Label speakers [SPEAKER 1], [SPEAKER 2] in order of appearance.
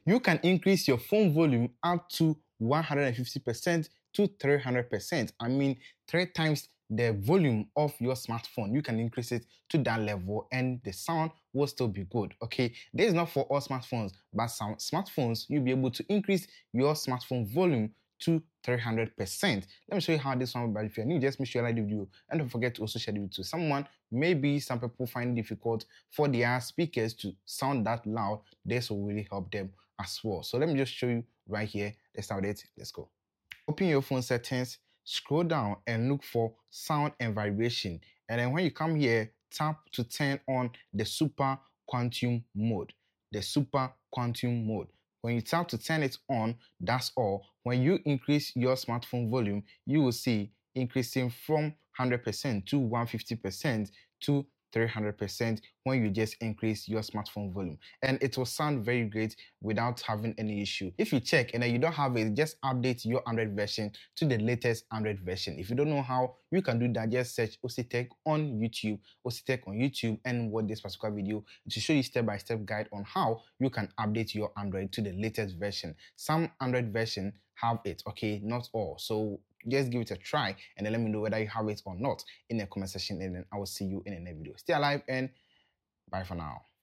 [SPEAKER 1] You can increase your phone volume up to 150% to 300%. I mean, 3 times the volume of your smartphone. You can increase it to that level and the sound will still be good. Okay, this is not for all smartphones, but some smartphones you'll be able to increase your smartphone volume to 300%. Let me show you how this one will be. If you're new, just make sure you like the video and don't forget to also share the video to someone. Maybe some people find it difficult for their speakers to sound that loud. This will really help them as well. So let me just show you right here. Let's start it. Let's go. Open your phone settings, scroll down and look for sound and vibration. And then when you come here, tap to turn on the super quantum mode. The super quantum mode. When you tap to turn it on, that's all. When you increase your smartphone volume, you will see increasing from 100% to 150% to 300% when you just increase your smartphone volume, and it will sound very great without having any issue. If you check and then you don't have it, just update your Android version to the latest Android version. If you don't know how you can do that, just search OC on YouTube, and watch this particular video to show you step-by-step guide on how you can update your Android to the latest version. Some Android version have it, okay, not all. So just give it a try and then let me know whether you have it or not in the comment section, and then I will see you in the next video. Stay alive and bye for now.